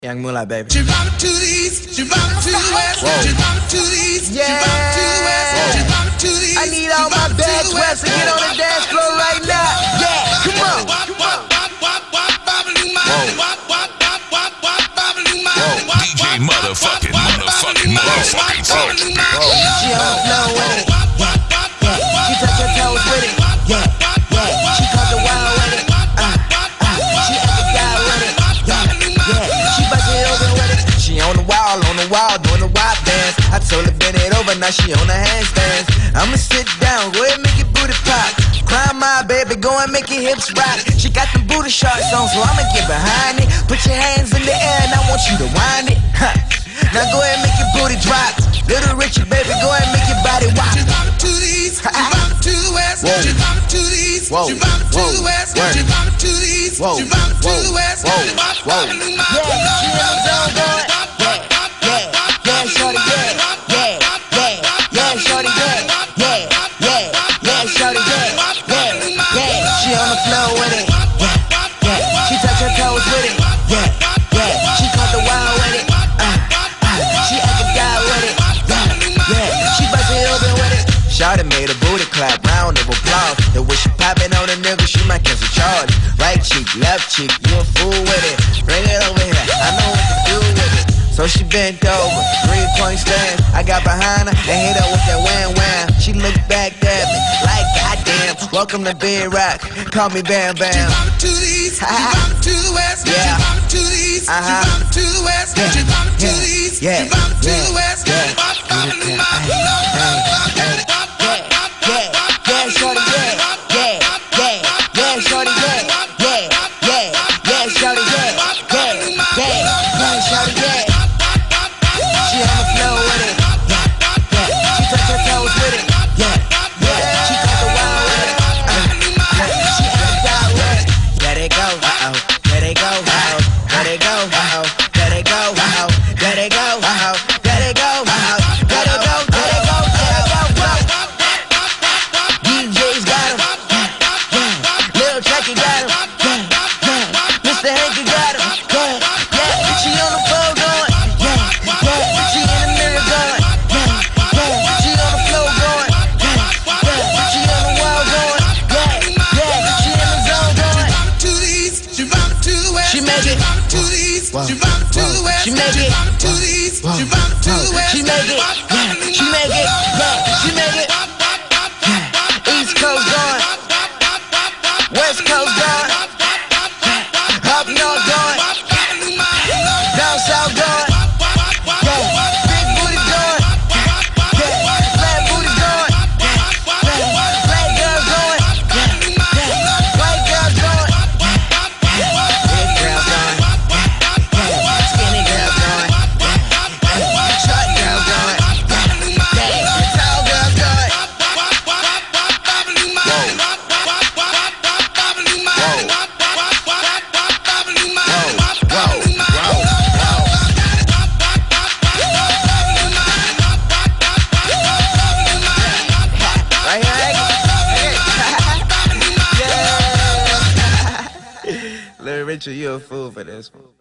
Young Moolah, baby. She vomit to the east, she vomit to the west, she vomit to the east, she vomit to the west, she vomit to the east. I need all my bad twats to get on the dance floor right now. Yeah, come on. DJ motherfucking Sarge. She on the floor with it. Yeah. She touch her toes with it. Yeah. She caught the wild with it. She at the guy with it. Yeah. She bust it open with it. She on the wall, doing the wild dance. I told her bend it over, now she on the handstands. I'ma sit down, go ahead and make your booty pop. Climb my baby, go and make your hips rock. She got them booty shorts on, so I'ma get behind it. Put your hands in the air and I want you to wind it. Now go ahead and make your booty drop. Little Richard, baby, go ahead and make your body rock. She vomit to the east, she vomit to the west, she vomit to the east, she vomit to the west, she vomit to the east, she vomit to the west, she vomit to the west. Yeah, she in the zone going. Yeah, shorty, yeah, shorty, yeah, shorty, yeah. She on the floor with it. Yeah, she touch her toes with it. Yeah, she caught the wild with it. She at the guy with it. Yeah, she bust it open with it. Shawty made a booty clap, round of applause. The way she poppin' on a nigga, she might catch a charge. Right cheek, left cheek, you a fool with it. Bring it over here, I know what to do with it. So she bent over, 3-point stand. I got behind her and hit her with that wham. She looked back at me like, goddamn, welcome to Big Rock. Call me Bam Bam. She vomit to the east, she vomit to the west, she vomit to the east, she vomit to the west, she vomit to the east, she vomit to the west, she vomit to the west. Yeah, shorty, yeah, shorty, yeah, shorty, yeah, shorty, yeah. She on the floor with it. Yeah. She touch her toes with it. Yeah. She caught the wild with it. She at the guy with it. Let it go. Let it go. Let it go. Let it go. Let it go. Let it go. Let it go. DJ's got him. Lil Chucky got him. Mr. Hanky got him. She on the floor going. She in the mirror going. She on the floor going. She on the wall going. She in the zone going. She vomit to the east, she vomit to the west, She make it. she vomit to the east, she vomit to the west, She make it. she vomit to the east, she vomit to the west. She make it. She make it. She make it. East Coast going. West Coast going. Up north going. Down south going. Big booty going. Flat booty going. Black girls going. White girls going. Big girls going. Skinny girls going. Short girls going. Tall girls going. Right here. Yeah. Little Richard, you a fool for this one.